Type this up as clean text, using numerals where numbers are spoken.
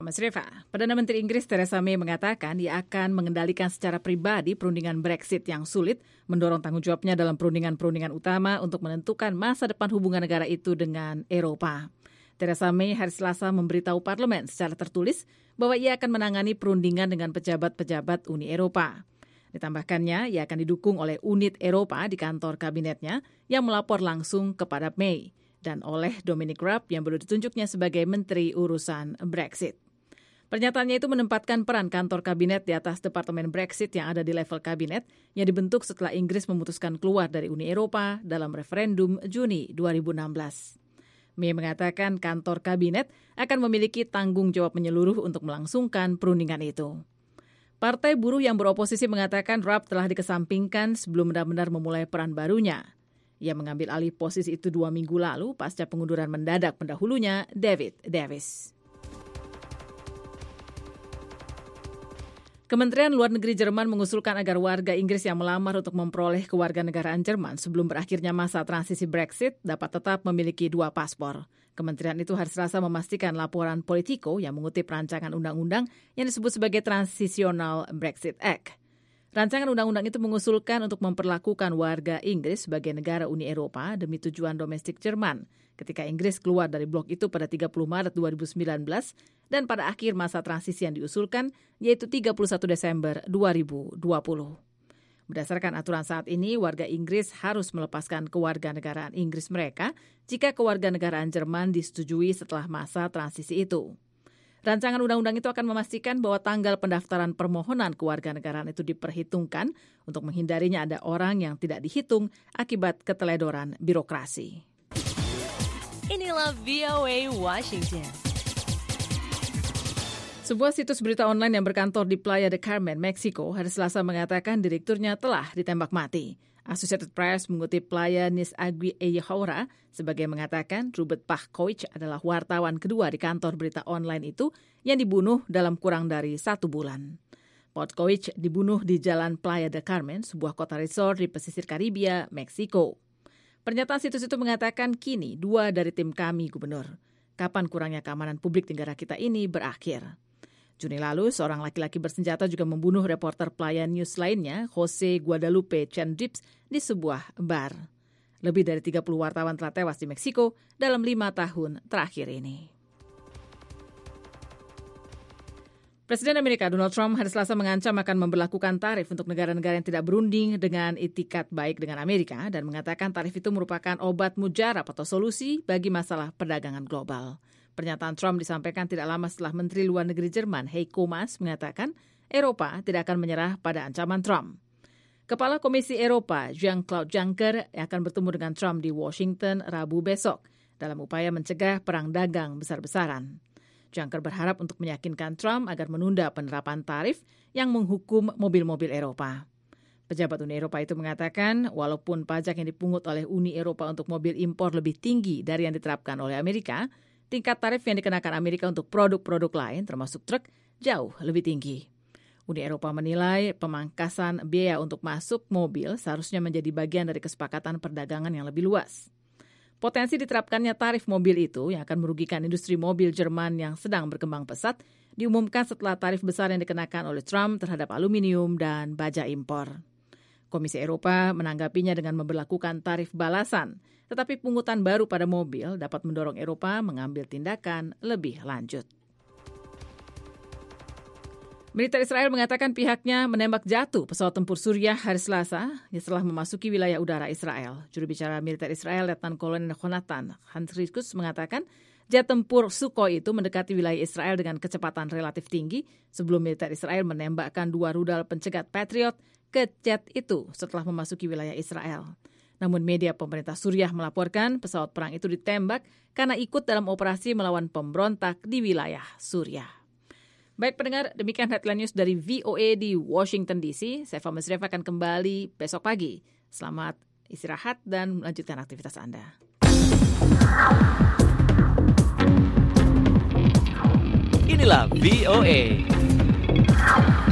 Mas Reva, Perdana Menteri Inggris Theresa May mengatakan dia akan mengendalikan secara pribadi perundingan Brexit yang sulit, mendorong tanggung jawabnya dalam perundingan-perundingan utama untuk menentukan masa depan hubungan negara itu dengan Eropa. Theresa May hari Selasa memberitahu parlemen secara tertulis bahwa ia akan menangani perundingan dengan pejabat-pejabat Uni Eropa. Ditambahkannya, ia akan didukung oleh unit Eropa di kantor kabinetnya yang melapor langsung kepada May dan oleh Dominic Raab yang baru ditunjuknya sebagai Menteri Urusan Brexit. Pernyataannya itu menempatkan peran kantor kabinet di atas Departemen Brexit yang ada di level kabinet yang dibentuk setelah Inggris memutuskan keluar dari Uni Eropa dalam referendum Juni 2016. May mengatakan kantor kabinet akan memiliki tanggung jawab menyeluruh untuk melangsungkan perundingan itu. Partai buruh yang beroposisi mengatakan Raab telah dikesampingkan sebelum benar-benar memulai peran barunya. Ia mengambil alih posisi itu 2 minggu lalu pasca pengunduran mendadak pendahulunya David Davis. Kementerian Luar Negeri Jerman mengusulkan agar warga Inggris yang melamar untuk memperoleh kewarganegaraan Jerman sebelum berakhirnya masa transisi Brexit dapat tetap memiliki 2 paspor. Kementerian itu hari Selasa memastikan laporan Politico yang mengutip rancangan undang-undang yang disebut sebagai Transitional Brexit Act. Rancangan undang-undang itu mengusulkan untuk memperlakukan warga Inggris sebagai negara Uni Eropa demi tujuan domestik Jerman ketika Inggris keluar dari blok itu pada 30 Maret 2019 dan pada akhir masa transisi yang diusulkan yaitu 31 Desember 2020. Berdasarkan aturan saat ini, warga Inggris harus melepaskan kewarganegaraan Inggris mereka jika kewarganegaraan Jerman disetujui setelah masa transisi itu. Rancangan undang-undang itu akan memastikan bahwa tanggal pendaftaran permohonan kewarganegaraan itu diperhitungkan untuk menghindarinya ada orang yang tidak dihitung akibat keteledoran birokrasi. Inilah VOA Washington. Sebuah situs berita online yang berkantor di Playa del Carmen, Meksiko, hari Selasa mengatakan direkturnya telah ditembak mati. Associated Press mengutip Playa Nis Agui Eyahaura sebagai mengatakan Robert Pachkoich adalah wartawan kedua di kantor berita online itu yang dibunuh dalam kurang dari 1 bulan. Pachkoich dibunuh di Jalan Playa del Carmen, sebuah kota resort di pesisir Karibia, Meksiko. Pernyataan situs itu mengatakan kini 2 dari tim kami, Gubernur. Kapan kurangnya keamanan publik di negara kita ini berakhir? Juni lalu, seorang laki-laki bersenjata juga membunuh reporter pelayan news lainnya, Jose Guadalupe Chandrips, di sebuah bar. Lebih dari 30 wartawan telah tewas di Meksiko dalam 5 tahun terakhir ini. Presiden Amerika Donald Trump hari Selasa mengancam akan memberlakukan tarif untuk negara-negara yang tidak berunding dengan itikat baik dengan Amerika dan mengatakan tarif itu merupakan obat mujarab atau solusi bagi masalah perdagangan global. Pernyataan Trump disampaikan tidak lama setelah Menteri Luar Negeri Jerman Heiko Maas mengatakan Eropa tidak akan menyerah pada ancaman Trump. Kepala Komisi Eropa Jean-Claude Juncker akan bertemu dengan Trump di Washington Rabu besok dalam upaya mencegah perang dagang besar-besaran. Juncker berharap untuk meyakinkan Trump agar menunda penerapan tarif yang menghukum mobil-mobil Eropa. Pejabat Uni Eropa itu mengatakan walaupun pajak yang dipungut oleh Uni Eropa untuk mobil impor lebih tinggi dari yang diterapkan oleh Amerika, tingkat tarif yang dikenakan Amerika untuk produk-produk lain termasuk truk jauh lebih tinggi. Uni Eropa menilai pemangkasan biaya untuk masuk mobil seharusnya menjadi bagian dari kesepakatan perdagangan yang lebih luas. Potensi diterapkannya tarif mobil itu yang akan merugikan industri mobil Jerman yang sedang berkembang pesat diumumkan setelah tarif besar yang dikenakan oleh Trump terhadap aluminium dan baja impor. Komisi Eropa menanggapinya dengan memberlakukan tarif balasan, tetapi pungutan baru pada mobil dapat mendorong Eropa mengambil tindakan lebih lanjut. Militer Israel mengatakan pihaknya menembak jatuh pesawat tempur Suriah hari Selasa setelah memasuki wilayah udara Israel. Juru bicara militer Israel, Letnan Kolonel Jonathan Hantrikus mengatakan jet tempur Sukhoi itu mendekati wilayah Israel dengan kecepatan relatif tinggi sebelum militer Israel menembakkan 2 rudal pencegat Patriot ke jet itu setelah memasuki wilayah Israel. Namun media pemerintah Suriah melaporkan pesawat perang itu ditembak karena ikut dalam operasi melawan pemberontak di wilayah Suriah. Baik pendengar, demikian Headline News dari VOA di Washington DC. Saya Fahmi Sreva akan kembali besok pagi. Selamat istirahat dan melanjutkan aktivitas Anda. Inilah VOA.